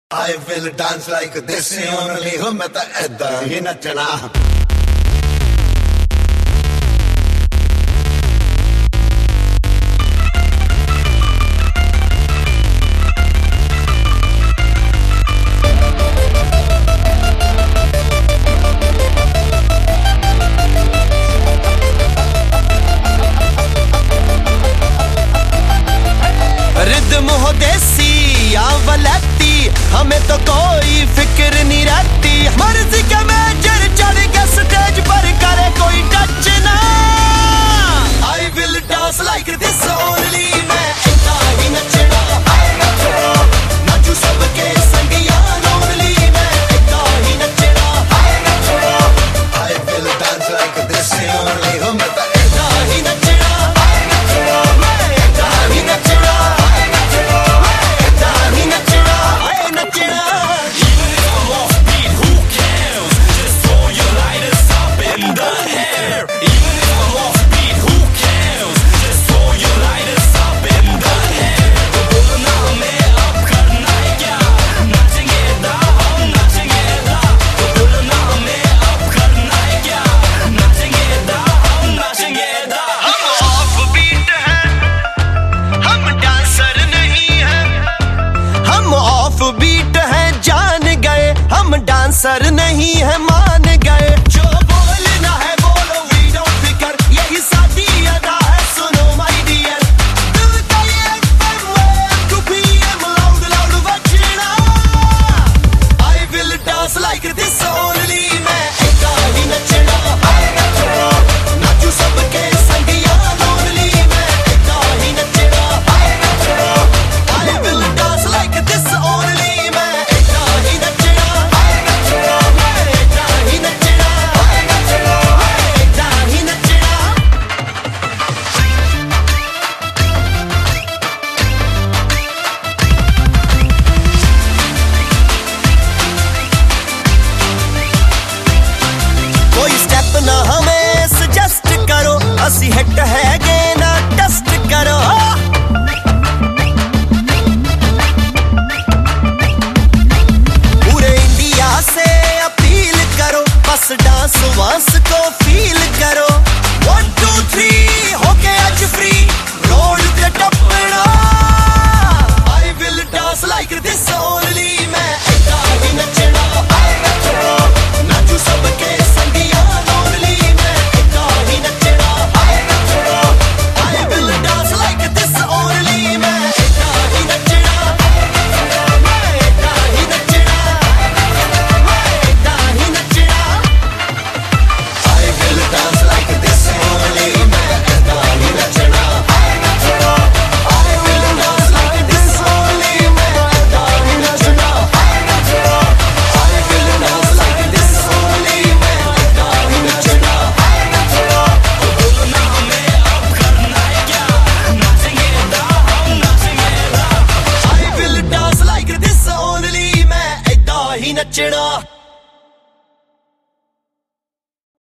I will dance like this only हो मैं तो ऐदा ही नचना। रिदम हो देसी या वलैती, हमें तो कोई फिक्र नहीं रहती। मर्जी के मेजर चढ़ के स्टेज पर करे कोई टच ना। I will dance like this only, मैं ऐसा ही नचना। नाचू सबके संग यार only, मैं ऐसा ही नचना। I will dance like this only हो मैं तो ऐसा ही नचना। मैं ऐसा ही नचना। बीट है जान गए हम, डांसर नहीं है।